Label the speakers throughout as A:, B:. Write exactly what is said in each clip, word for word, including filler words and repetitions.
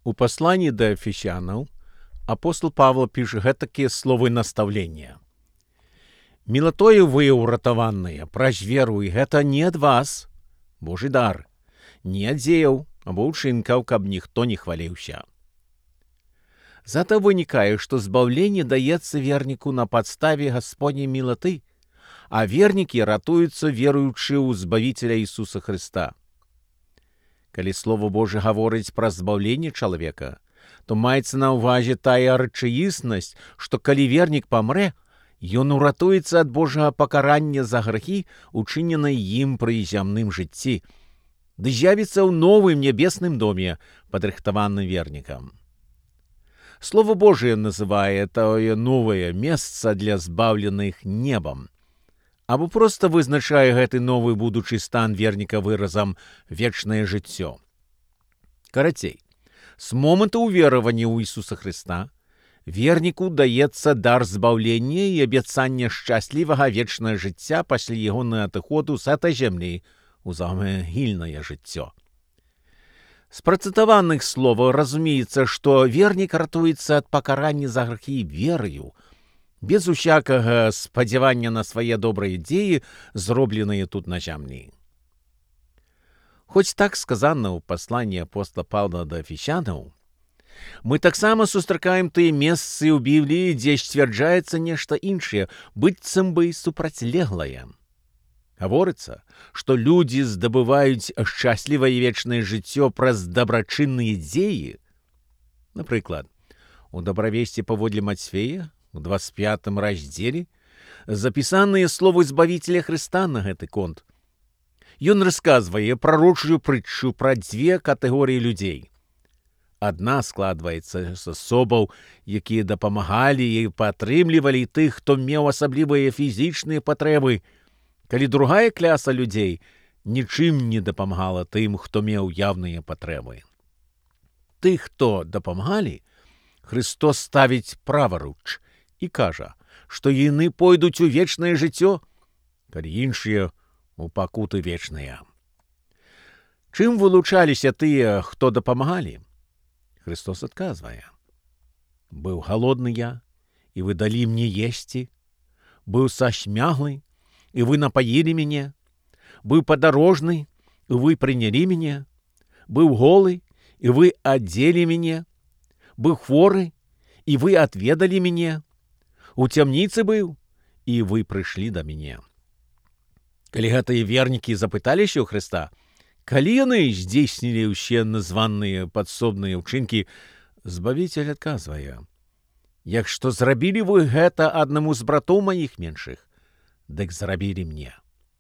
A: У пасланні да Эфесянаў апостол Павла піша гэтакія словы наставлення. «Мілатою вы ўратаваныя праз веру, і гэта не ад вас, Божы дар, не ад дзеяў або ўчынкаў, каб ніхто не хваліўся». Зато вынікае, што збаўленне даецца верніку на падставе Гасподняй мілаты, а вернікі ратуюцца, веруючы ў Збавіцеля Ісуса Хрыста. Калі Слово Божие гаворыць пра збаўленне чалавека, то маецца на ўвазе тая рэчаіснасць, што калі вернік памрэ, ён уратуецца ад Божага пакарання за грахі, учыненыя ім пры зямным жыцці, ды з'явіцца ў новым нябесным доме, падрыхтаваным вернікам. Слово Божие называе тое новае месца для збаўленых небам, або проста вызначае гэты новы будучы стан верніка выразам вечнае жыццё. Карацей, з моманту ўверавання ў Ісуса Хрыста верніку даецца дар збаўлення і абяцанне шчаслівага вечнае жыцця пасля ягонага адыходу з гэтай зямлі ў загмагільнае жыццё. З працытаваных словаў разумеецца, што вернік ратуецца ад пакарання за грахі вераю, без усякага спадзявання на свае добрыя дзеі, зробленыя тут на зямлі. Хоць так сказана ў пасланні апостола Павла да Эфесянаў, мы таксама сустракаем тыя месцы ў Бібліі, дзе сцвярджаецца нешта іншае, быццам бы супрацьлеглае. Гаворыцца, што людзі здабываюць шчаслівае вечнае жыццё праз дабрачынныя дзеі. Напрыклад, у дабравесці паводле Мацфея, у двадцать пятым раздзеле, запісаныя словы Збавіцеля Хрыста на гэты конт. Ён расказвае прарочую прытчу пра дзве катэгорыі людзей. Адна складваецца з асобаў, якія дапамагалі і падтрымлівалі тых, хто меў асаблівыя фізічныя патрэбы, калі другая кляса людзей нічым не дапамагала тым, хто меў яўныя патрэбы. Тых, хто дапамагалі, Христос ставіць праваруч і кажа, што яны пойдуць у вечнае жыццё, калі іншыя у пакуты вечныя. Чым вылучаліся тыя, хто дапамагалі? Христос адказвае: «Быў галодны я, і вы далі мне есці, быў сашмяглы, і вы напаілі мяне, быў падарожны, і вы прынялі мяне, быў голы, і вы адзелі мяне, быў хворы, і вы адведалі мяне, у цямніцы быў, і вы прыйшлі да мяне». Калі гэтыя вернікі запыталіся ў Хрыста, калі яны здзейснілі ўсе названыя падсобныя ўчынкі, Збавіцель адказвае: «Як што зрабілі вы гэта аднаму з братоў маіх меншых, дык зрабілі мне».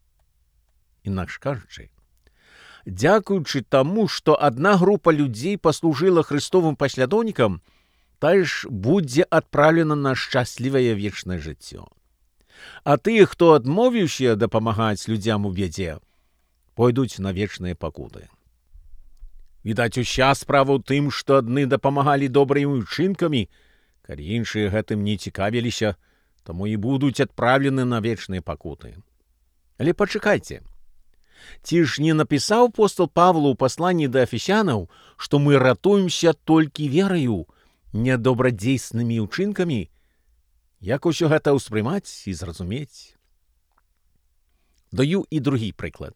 A: Інакш кажучы, дзякуючы таму, што адна група людзей паслужыла Хрыстовым паслядоўнікам, тая ж будзе адпраўлена на шчаслівае вечнае жыццё. А тыя, хто адмовіўся дапамагаць людзям у бядзе, пойдуць на вечныя пакуты. Відаць, уся справа ў тым, што адны дапамагалі добрымі ўчынкамі, калі іншыя гэтым не цікавіліся, таму і будуць адпраўлены на вечныя пакуты. Але пачакайце, ці ж не напісаў апостол Павла ў пасланні да Эфесянаў, што мы ратуемся толькі вераю, не добрадзейснымі ўчынкамі? Як усё гэта ўспрымаць і зразумець? Даю і другі прыклад.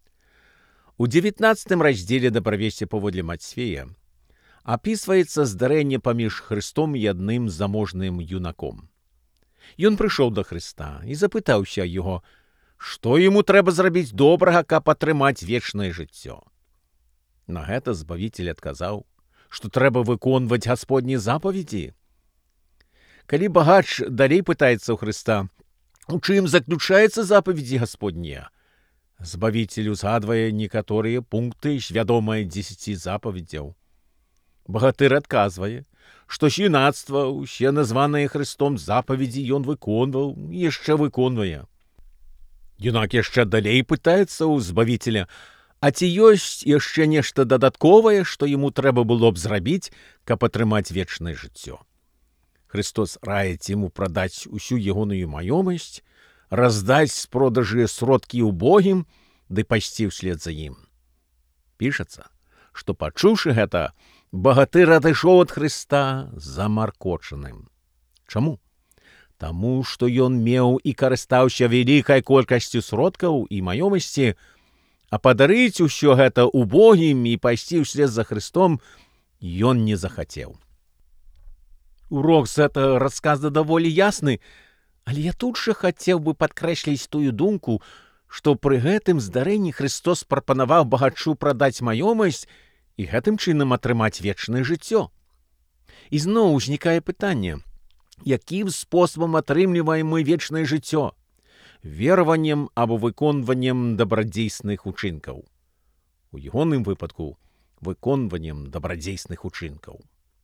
A: У дзевятнаццатым раздзеле дабравесці паводле Мацфея апісваецца здарэнне паміж Хрыстом і адным заможным юнаком. Ён прыйшоў да Хрыста і запытаўся яго, што яму трэба зрабіць добрага, каб атрымаць вечнае жыццё. На гэта Збавіцель адказаў, што трэба выконваць Гасподнія запаведзі. Калі багач далей пытаецца ў Хрыста, у чым заключаецца запаведзі Гасподнія, Збавіцель узгадвае некаторыя пункты з вядомай дзесяці запаведзяў. Багатыр адказвае, што з юнацтва ўсе названыя Хрыстом запаведзі ён выконваў і яшчэ выконвае. Юнак яшчэ далей пытаецца ў Збавіцеля, а ці ёсць яшчэ нешта дадатковае, што яму трэба было б зрабіць, каб атрымаць вечнае жыццё. Христос раіць яму прадаць усю ягоную маёмасць, раздаць з продажы сродкі убогім, ды пайсці ўслед за ім. Пішацца, што, пачуўшы гэта, багатыр адышоў ад Хрыста замаркочаным. Чаму? Таму, што ён меў і карыстаўся вялікай колькасцю сродкаў і маёмасці, а падарыць усё гэта убогім і пайсці ўслед за Хрыстом ён не захацеў. Урок з гэтага расказа даволі ясны, але я тут жа хацеў бы падкрэсліць тую думку, што пры гэтым здарэнні Христос прапанаваў багачу прадаць маёмасць і гэтым чынам атрымаць вечнае жыццё. І зноў узнікае пытанне, якім спосабам атрымліваем мы вечнае жыццё? Вераваннем або выконваннем дабрадзейсных учынкаў. У ягоным выпадку выконваннем дабрадзейсных учынкаў.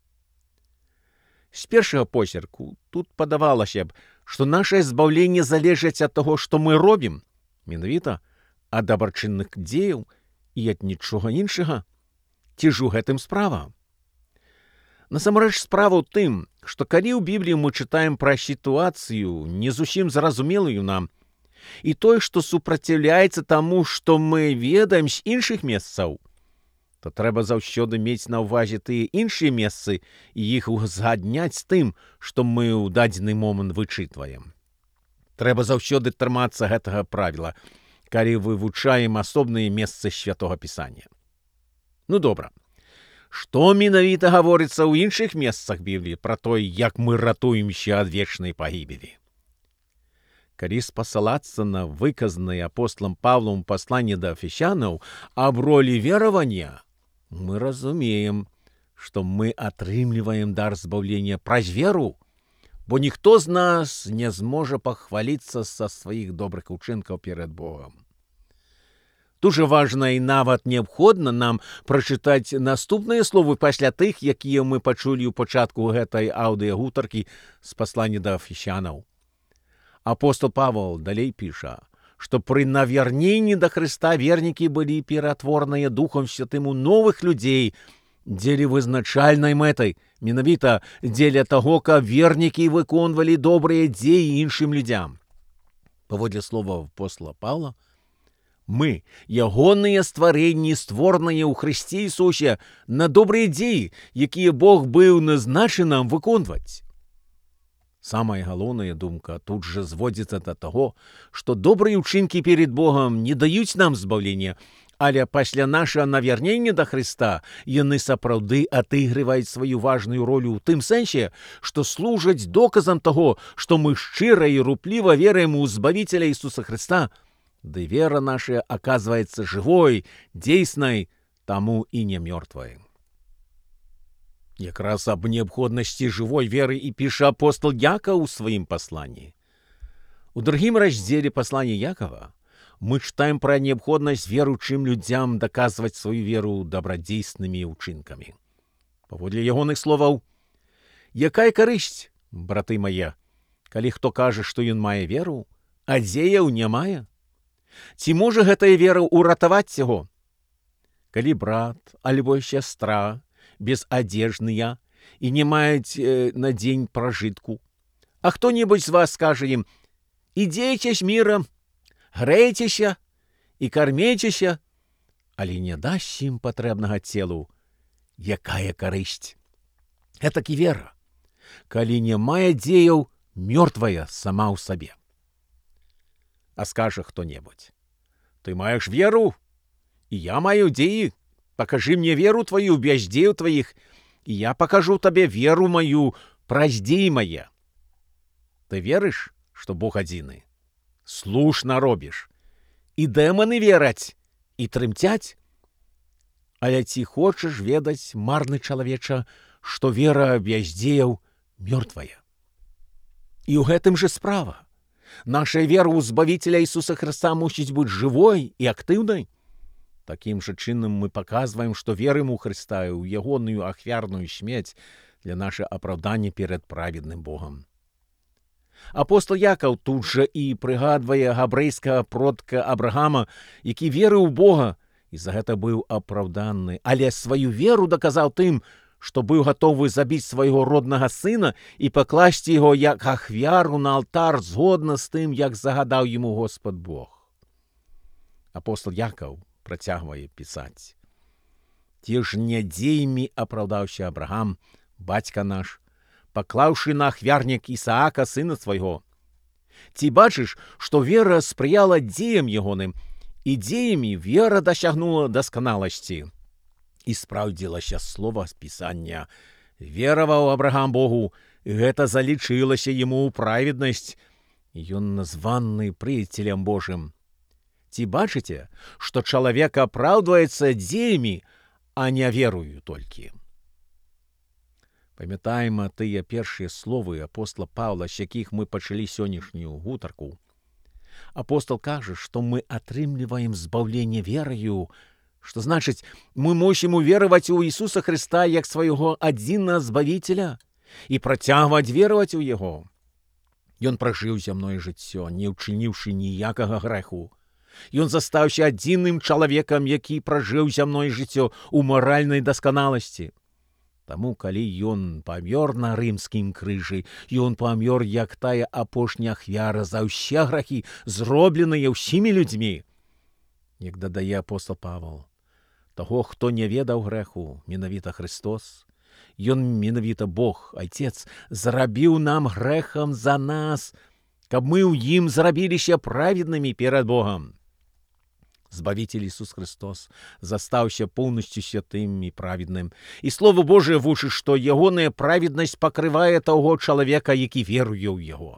A: З першага позірку тут падавалася б, што нашае збаўленне залежыць ад таго, што мы робім, менавіта ад дабрачынных дзеяў і ад нічога іншага. Ці ж у гэтым справа? Насамрэч справа ў тым, што калі ў Бібліі мы чытаем пра сітуацыю, не зусім зразумелую нам, і тое, што супраціўляецца таму, што мы ведаем з іншых месцаў, то трэба заўсёды мець на ўвазе тыя іншыя месцы і іх узгадняць з тым, што мы ў дадзены момант вычытваем. Трэба заўсёды трымацца гэтага правіла, калі вывучаем асобныя месцы Святога Пісання. Ну добра. Што менавіта гаворыцца ў іншых месцах Бібліі пра тое, як мы ратуемся ад вечнай пагібелі? Калі спасылацца на выказанае апосталам Павлам пасланне да Эфесянаў аб ролі веравання, мы разумеем, што мы атрымліваем дар збаўлення праз веру, бо ніхто з нас не зможа пахваліцца са сваіх добрых учынкаў перад Богам. Дужа важна і нават неабходна нам прачытаць наступныя словы пасля тых, якія мы пачулі ў пачатку гэтай аўдыягутаркі з паслання да Эфесянаў. Апостол Павел далей піша, што пры навярненні да Хрыста вернікі былі ператвораныя Духам Святым у новых людзей, дзеля вызначальнай мэтай, менавіта дзеля таго, каб вернікі выконвалі добрыя дзеі іншым людзям. Паводле слова апостола Павла, мы, ягоныя стварэнні, створаныя ў Хрысце Ісусе на добрыя дзеі, якія Бог быў назначы нам выконваць. Самая галоўная думка тут жа зводзіцца да таго, што добрыя ўчынкі перед Богам не даюць нам збаўлення, але пасля нашага навярнення да Хрыста яны сапраўды адыгрываюць сваю важную ролю ў тым сэнсе, што служаць доказам таго, што мы шчыра і рупліва веруем у Збавіцеля Ісуса Хрыста, ды вера наша аказваецца жывой, дзейснай, таму і не мёртвай. Якраз аб неабходнасці жывой веры і піша апостол Якаў у сваім пасланні. У другім раздзеле паслання Якава мы чытаем пра неабходнасць веруючым людзям даказваць сваю веру дабрадзейснымі ўчынкамі. Паводле ягоных словаў, якая карысць, браты мае, калі хто кажа, што ён мае веру, а дзеяў не мае? Ці можа гэтая вера ўратаваць яго? Калі брат альбо сястра безадзежныя і не маюць э, на дзень пражытку, а хто-небудзь з вас скажа ім: «Ідзеце з мірам, грэйцеся і кармейцеся», але не дасць ім патрэбнага целу, якая карысць? Гэтак і вера, калі не мае дзеяў, мёртвая сама ў сабе. А скажа хто-небудзь: «Ты маеш веру, і я маю дзеі. Пакажы мне веру твою без дзеяў тваіх, і я пакажу табе веру маю праз дзеі мае». Ты верыш, што Бог адзіны? Слушна робіш. І дэманы вераць, і трымцяць. Але ці хочаш ведаць, марны чалавеча, што вера без дзеяў мёртвая? І ў гэтым жа справа. Наша вера ў Збавіцеля Ісуса Хрыста мусіць быць жывой і актыўнай. Такім жа чынам мы паказваем, што верым у Хрыста і ў ягоную ахвярную смерць для наша апраўдання перад праведным Богам. Апостол Якаў тут жа і прыгадвае габрэйскага продка Абрагама, які верыў у Бога і за гэта быў апраўданы, але сваю веру даказаў тым, што быў гатовы забіць свайго роднага сына і пакласці яго як ахвяру на алтар згодна з тым, як загадаў яму Господ Бог. Апостол Якаў працягвае пісаць: Ті ж не дзеямі апраўдаўся Абрагам, бацька наш, паклаўшы на ахвярнік Ісаака, сына свайго. Ці бачыш, што вера спрыяла дзеям ягоным, і дзеямі вера дасягнула дасканаласці. І спраўдзілася слова з Пісання. Вераваў Абрагам Богу, і гэта залічылася яму ў праведнасць, і ён названы прыяцелем Божым. Ці бачыце, што чалавек апраўдваецца дзеямі, а не верою толькі. Памятаем тыя першыя словы апостола Павла, з якіх мы пачалі сённяшнюю гутарку. Апостол кажа, што мы атрымліваем збаўленне верою, што значыць, мы мусім увераваць у Ісуса Хрыста як свайго адзінага збавіцеля і працягваць вераваць у Яго. Ён пражыў зямное жыццё, не ўчыніўшы ніякага грэху. Ён застаўся адзіным чалавекам, які пражыў зямное жыццё ў маральнай дасканаласці. Таму, калі ён памёр на рымскім крыжы, ён памёр як тая апошняя ахвяра за ўсе грахі, зробленыя ўсімі людзьмі. Як дадае апостол Павел, таго, хто не ведаў грэху, менавіта Христос, ён менавіта Бог, Айцец, зрабіў нам грэхам за нас, каб мы ў ім зрабіліся праведнымі перад Богам. Збавитель Ісус Христос застаўся поўнасцю святым і праведным. І Слово Божие вучыць, што ягоная праведнасць пакрывае таго чалавека, які веруе ў яго.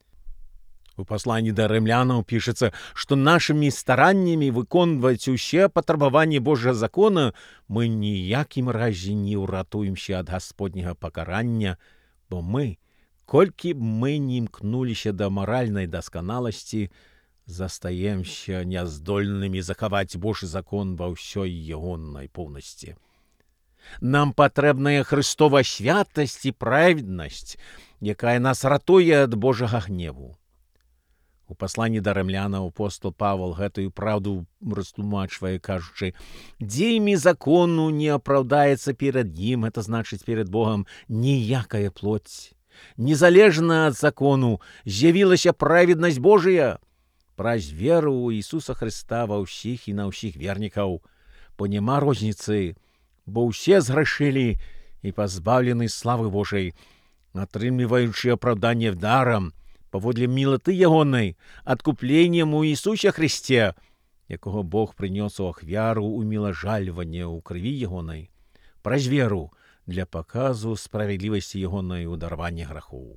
A: У пасланні да рымлянаў пішацца, што нашымі стараннямі выконваць усе патрабаванні Божага закона мы ніякім разе не ўратуемся ад Гасподняга пакарання, бо мы, колькі б мы не імкнуліся да маральнай дасканаласці, застаемся няздольнымі захаваць Божы закон ва ўсёй ягонай поўнасці. Нам патрэбная Христова святасць і праведнасць, якая нас ратуе ад Божага гневу. У пасланні да рымлянаў апостол Павел гэтую праўду растлумачвае, кажучы, дзеямі закону не апраўдаецца перад ім, это значыць перад Богам, ніякая плоть. Незалежна ад закону з'явілася праведнасць Божая праз веру ў Ісуса Хрыста ва ўсіх і на ўсіх вернікаў, бо няма розніцы, бо ўсе згрэшылі і пазбаўлены славы Божай, атрымліваючы апраўданне дарам, паводле мілаты ягонай, адкупленнем у Ісусе Христе, якога Бог прынёс у ахвяру ў мілажальванне ў крыві ягонай, праз веру для паказу справядлівасці ягонай у дарванні грахоў.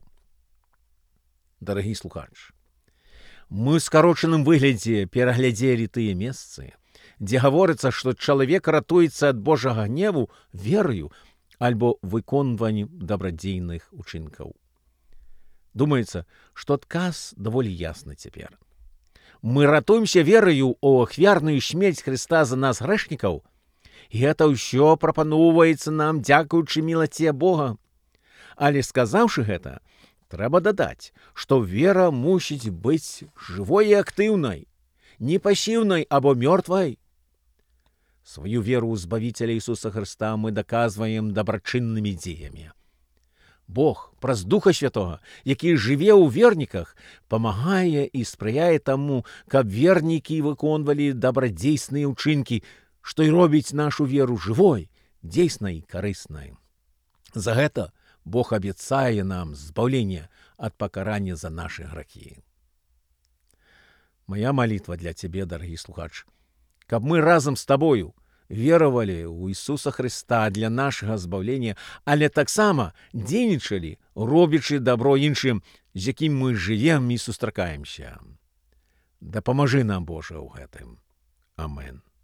A: Дарагі слухач, мы ў скарочаным выглядзе пераглядзелі тыя месцы, дзе гаворыцца, што чалавек ратуецца ад Божага гневу верою альбо выконваннем дабрадзейных учынкаў. Думаецца, што адказ даволі ясны цяпер. Мы ратуемся вераю ў ахвярную смерць Хрыста за нас грэшнікаў, і гэта ўсё прапаноўваецца нам дзякуючы мілаце Бога. Але сказаўшы гэта, трэба дадаць, што вера мусіць быць жывой і актыўнай, не пасіўнай або мёртвай. Сваю веру ў Збавіцеля Ісуса Хрыста мы даказваем дабрачыннымі дзеямі. Бог праз Духа Святога, які жыве ў верніках, памагае і спрыяе таму, каб вернікі выконвалі дабрадзейсныя ўчынкі, што і робіць нашу веру жывой, дзейснай, карыснай. За гэта Бог абяцае нам збаўленне ад пакарання за нашы грахі. Моя малітва для цябе, дарагі слухач, каб мы разам з табою веравалі ў Ісуса Хрыста для нашага збаўлення, але таксама дзейнічалі, робячы дабро іншым, з якім мы жывем і сустракаемся. Дапамажы нам, Божа, у гэтым. Амен.